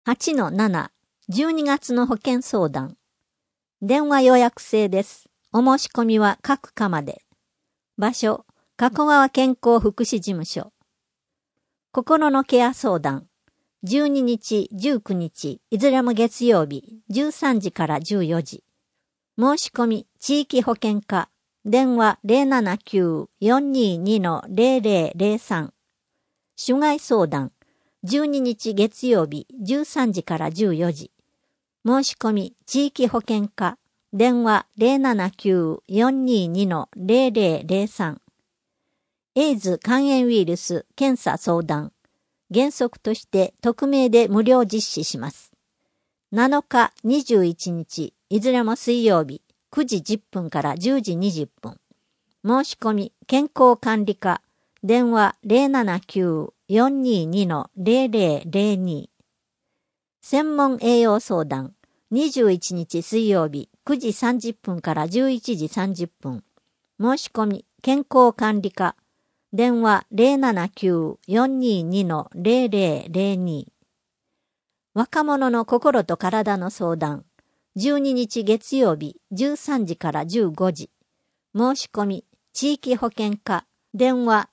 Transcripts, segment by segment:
8-7、12月の保険相談。電話予約制です。お申し込みは各課まで。場所、加古川健康福祉事務所。心のケア相談。12日、19日、いずれも月曜日、13時から14時。申し込み、地域保険課。電話 079-422-0003。主害相談。12日月曜日13時から14時。申し込み地域保険課電話 079-422-0003。エイズ肝炎ウイルス検査相談。原則として匿名で無料実施します。7日21日いずれも水曜日9時10分から10時20分。申し込み健康管理課電話 079-422-0002。専門栄養相談。21日水曜日9時30分から11時30分。申し込み健康管理課。電話 079-422-0002。若者の心と体の相談。12日月曜日13時から15時。申し込み地域保険課。電話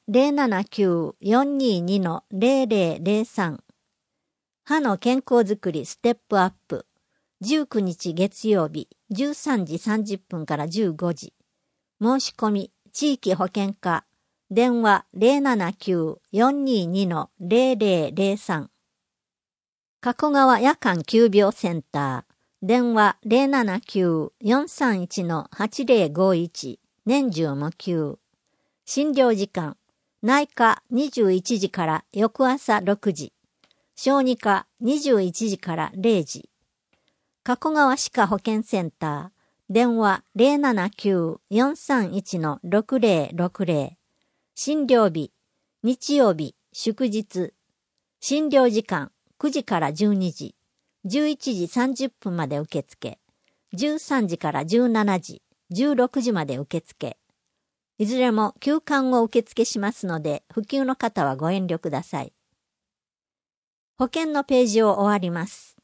079-422-0003。歯の健康づくりステップアップ。19日月曜日13時30分から15時。申し込み地域保険課。電話 079-422-0003。加古川夜間急病センター。電話 079-431-8051。年中無休。診療時間。内科21時から翌朝6時。小児科21時から0時。加古川歯科保健センター。電話 079-431-6060。診療日。日曜日、祝日。診療時間9時から12時。11時30分まで受付。13時から17時。16時まで受付。いずれも休館を受付しますので、不給の方はご遠慮ください。保険のページを終わります。